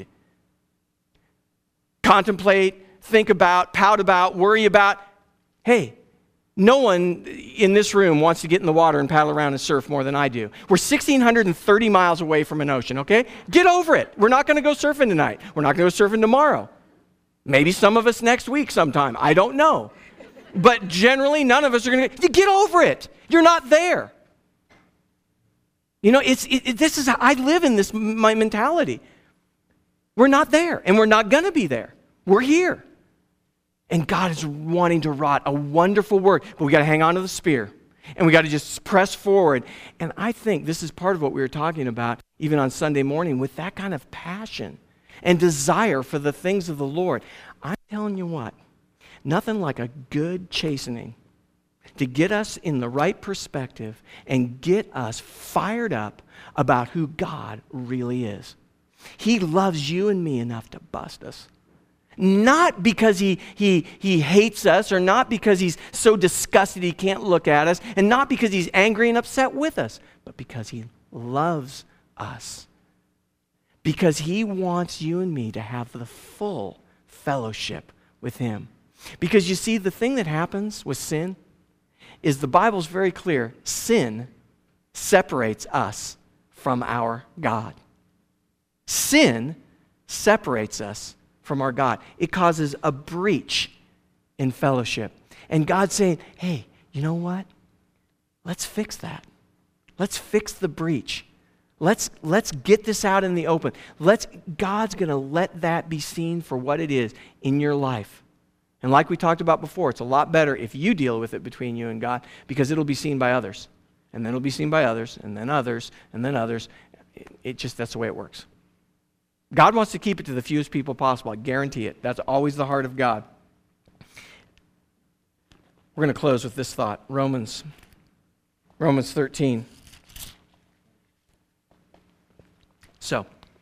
Contemplate, think about, pout about, worry about. Hey, no one in this room wants to get in the water and paddle around and surf more than I do. We're one thousand six hundred thirty miles away from an ocean, okay? Get over it. We're not going to go surfing tonight. We're not going to go surfing tomorrow. Maybe some of us next week sometime. I don't know. But generally, none of us are going to get over it. You're not there. You know, it's it, it, this is how I live in this my mentality. We're not there, and we're not going to be there. We're here. And God is wanting to wrought a wonderful work, but we got to hang on to the spear, and we got to just press forward. And I think this is part of what we were talking about even on Sunday morning, with that kind of passion and desire for the things of the Lord. I'm telling you what, nothing like a good chastening to get us in the right perspective and get us fired up about who God really is. He loves you and me enough to bust us. Not because he, he, he hates us, or not because he's so disgusted he can't look at us, and not because he's angry and upset with us, but because he loves us. Because he wants you and me to have the full fellowship with him. Because you see, the thing that happens with sin is the Bible's very clear. Sin separates us from our God. Sin separates us from our God. It causes a breach in fellowship. And God's saying, hey, you know what? Let's fix that. Let's fix the breach. Let's, let's get this out in the open. Let's, God's going to let that be seen for what it is in your life. And like we talked about before, it's a lot better if you deal with it between you and God, because it'll be seen by others. And then it'll be seen by others, and then others, and then others. It, it just, that's the way it works. God wants to keep it to the fewest people possible. I guarantee it. That's always the heart of God. We're going to close with this thought. Romans, Romans thirteen. So,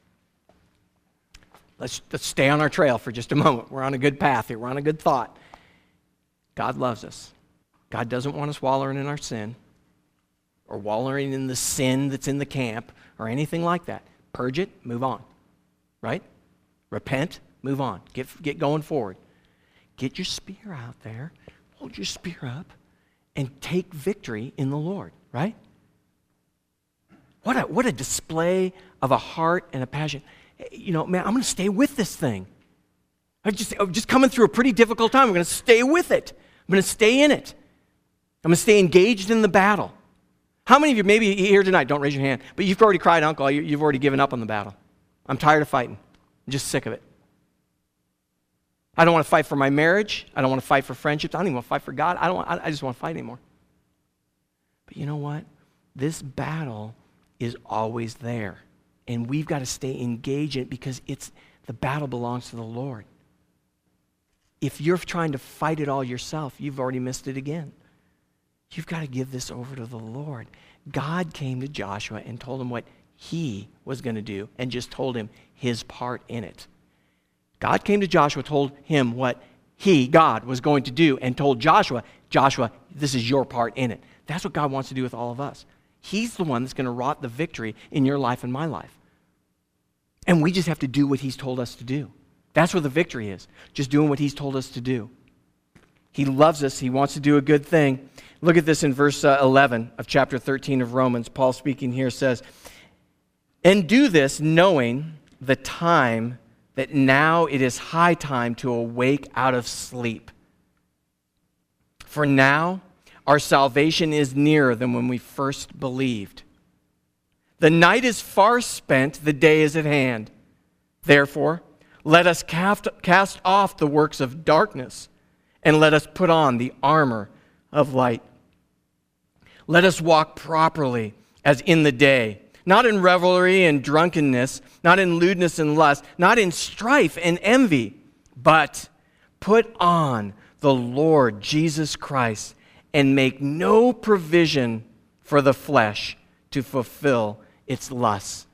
let's, let's stay on our trail for just a moment. We're on a good path here. We're on a good thought. God loves us. God doesn't want us wallowing in our sin or wallowing in the sin that's in the camp or anything like that. Purge it, move on. Right? Repent, move on. Get, get going forward. Get your spear out there. Hold your spear up and take victory in the Lord. Right? What a, what a display of a heart and a passion. You know, man, I'm going to stay with this thing. I'm just, I'm just coming through a pretty difficult time. I'm going to stay with it. I'm going to stay in it. I'm going to stay engaged in the battle. How many of you, maybe here tonight, don't raise your hand, but you've already cried uncle, you've already given up on the battle. I'm tired of fighting. I'm just sick of it. I don't want to fight for my marriage. I don't want to fight for friendships. I don't even want to fight for God. I don't want, I just want to fight anymore. But you know what? This battle is always there. And we've got to stay engaged in it because it's the battle belongs to the Lord. If you're trying to fight it all yourself, you've already missed it again. You've got to give this over to the Lord. God came to Joshua and told him what he was going to do and just told him his part in it. God came to Joshua, told him what he, God, was going to do and told Joshua, Joshua, this is your part in it. That's what God wants to do with all of us. He's the one that's going to wrought the victory in your life and my life. And we just have to do what he's told us to do. That's where the victory is, just doing what he's told us to do. He loves us. He wants to do a good thing. Look at this in verse uh, eleven of chapter thirteen of Romans. Paul speaking here says, and do this knowing the time that now it is high time to awake out of sleep. For now, our salvation is nearer than when we first believed. The night is far spent, the day is at hand. Therefore, let us cast, cast off the works of darkness, and let us put on the armor of light. Let us walk properly as in the day, not in revelry and drunkenness, not in lewdness and lust, not in strife and envy, but put on the Lord Jesus Christ and make no provision for the flesh to fulfill its lusts.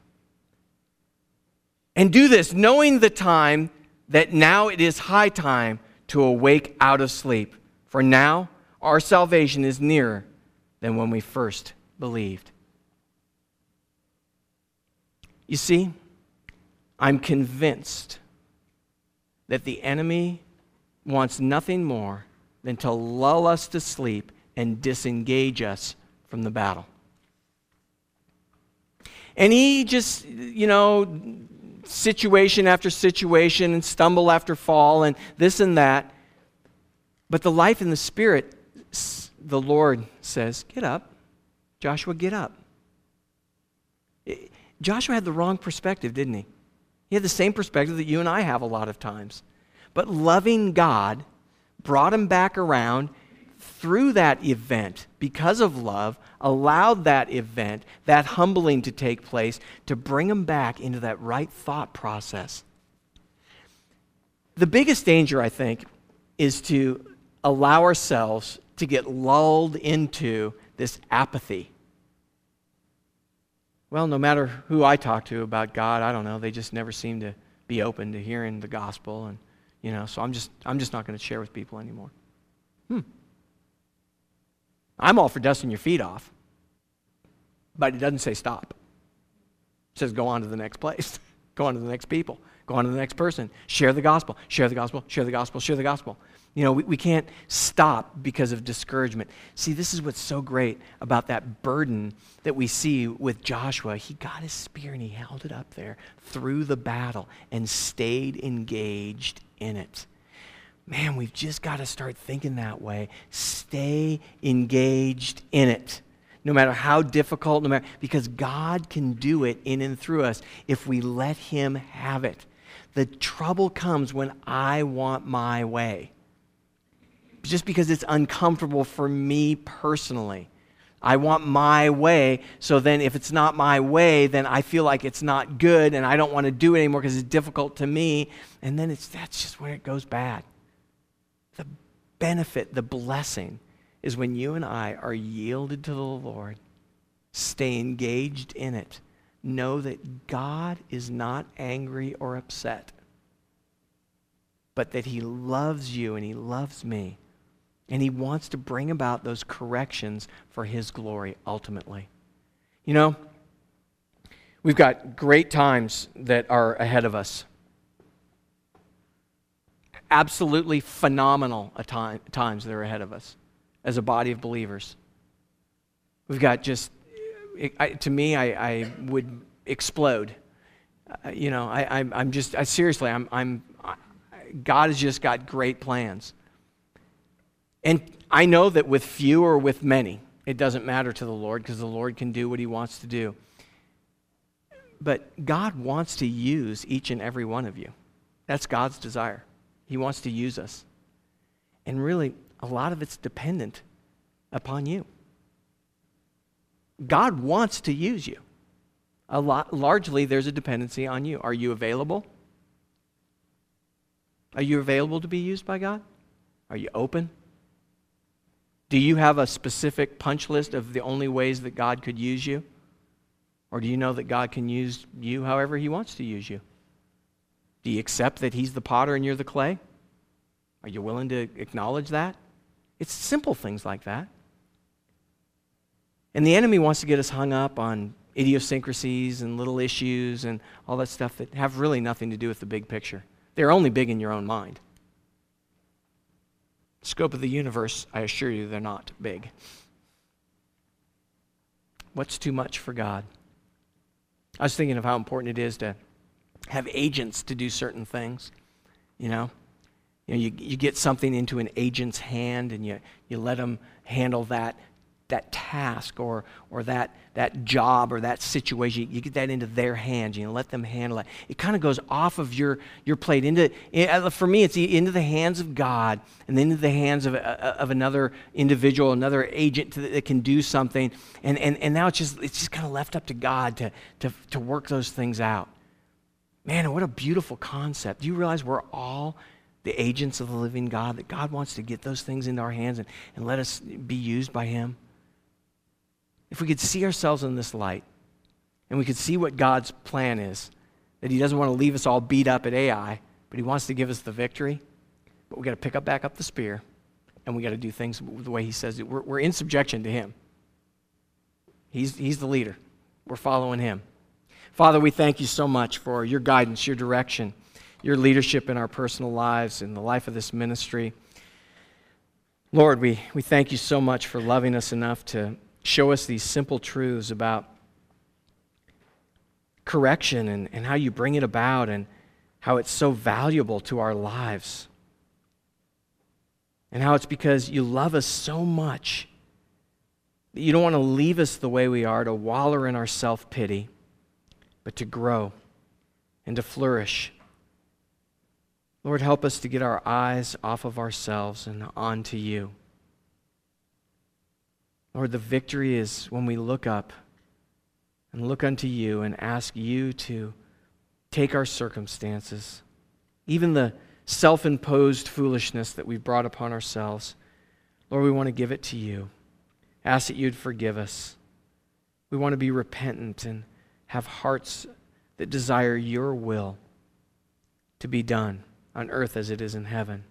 And do this, knowing the time that now it is high time to awake out of sleep. For now our salvation is nearer than when we first believed. You see, I'm convinced that the enemy wants nothing more than to lull us to sleep and disengage us from the battle. And he just, you know, situation after situation and stumble after fall and this and that. But the life in the Spirit, the Lord says, get up. Joshua, get up. Joshua had the wrong perspective, didn't he? He had the same perspective that you and I have a lot of times. But loving God brought him back around through that event, because of love, allowed that event, that humbling to take place, to bring him back into that right thought process. The biggest danger, I think, is to allow ourselves to get lulled into this apathy. Well, no matter who I talk to about God, I don't know, they just never seem to be open to hearing the gospel, and you know, so I'm just I'm just not going to share with people anymore. Hmm. I'm all for dusting your feet off, but it doesn't say stop. It says go on to the next place, go on to the next people, go on to the next person, share the gospel, share the gospel, share the gospel, share the gospel. You know, we, we can't stop because of discouragement. See, this is what's so great about that burden that we see with Joshua. He got his spear and he held it up there through the battle and stayed engaged in it. Man, we've just got to start thinking that way. Stay engaged in it. No matter how difficult, no matter, because God can do it in and through us if we let him have it. The trouble comes when I want my way. Just because it's uncomfortable for me personally. I want my way, so then if it's not my way, then I feel like it's not good and I don't want to do it anymore because it's difficult to me. And then it's that's just where it goes bad. The benefit, the blessing, is when you and I are yielded to the Lord, stay engaged in it, know that God is not angry or upset, but that he loves you and he loves me. And he wants to bring about those corrections for his glory ultimately. You know, we've got great times that are ahead of us. Absolutely phenomenal time, times that are ahead of us as a body of believers. We've got just, it, I, to me, I, I would explode. Uh, you know, I, I'm, I'm just, I, seriously, I'm, I'm, I, God has just got great plans. And I know that with few or with many, it doesn't matter to the Lord because the Lord can do what he wants to do. But God wants to use each and every one of you. That's God's desire. He wants to use us. And really, a lot of it's dependent upon you. God wants to use you. A lot, largely, there's a dependency on you. Are you available? Are you available to be used by God? Are you open? Do you have a specific punch list of the only ways that God could use you? Or do you know that God can use you however he wants to use you? Do you accept that he's the potter and you're the clay? Are you willing to acknowledge that? It's simple things like that. And the enemy wants to get us hung up on idiosyncrasies and little issues and all that stuff that have really nothing to do with the big picture. They're only big in your own mind. Scope of the universe, I assure you, they're not big. What's too much for God? I was thinking of how important it is to have agents to do certain things, you know. You know, you, you get something into an agent's hand and you, you let them handle that that task or or that that job or that situation. You get that into their hands. You let them handle it. It kind of goes off of your your plate into. For me, it's into the hands of God and then into the hands of of another individual, another agent that can do something. And and and now it's just it's just kind of left up to God to to to work those things out. Man, what a beautiful concept. Do you realize we're all the agents of the living God, that God wants to get those things into our hands and, and let us be used by him? If we could see ourselves in this light and we could see what God's plan is, that he doesn't want to leave us all beat up at A I, but he wants to give us the victory, but we got to pick up back up the spear and we got to do things the way he says. We're, we're in subjection to him. He's, he's the leader. We're following him. Father, we thank you so much for your guidance, your direction, your leadership in our personal lives, in the life of this ministry. Lord, we, we thank you so much for loving us enough to show us these simple truths about correction and, and how you bring it about and how it's so valuable to our lives. And how it's because you love us so much that you don't want to leave us the way we are to wallow in our self-pity, but to grow and to flourish. Lord, help us to get our eyes off of ourselves and onto you. Lord, the victory is when we look up and look unto you and ask you to take our circumstances, even the self-imposed foolishness that we've brought upon ourselves. Lord, we want to give it to you. Ask that you'd forgive us. We want to be repentant and have hearts that desire your will to be done on earth as it is in heaven.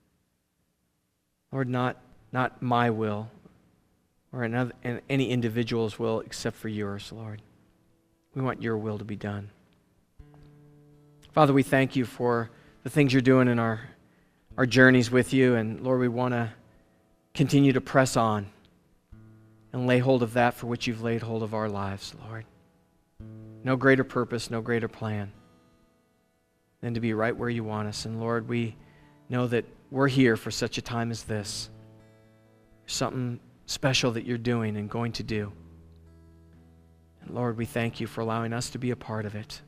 Lord, not, not my will or another, any individual's will except for yours, Lord. We want your will to be done. Father, we thank you for the things you're doing in our, our journeys with you, and Lord, we want to continue to press on and lay hold of that for which you've laid hold of our lives, Lord. No greater purpose, no greater plan than to be right where you want us. And Lord, we know that we're here for such a time as this. There's something special that you're doing and going to do. And Lord, we thank you for allowing us to be a part of it.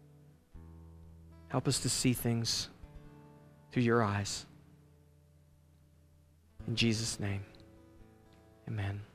Help us to see things through your eyes. In Jesus' name, amen.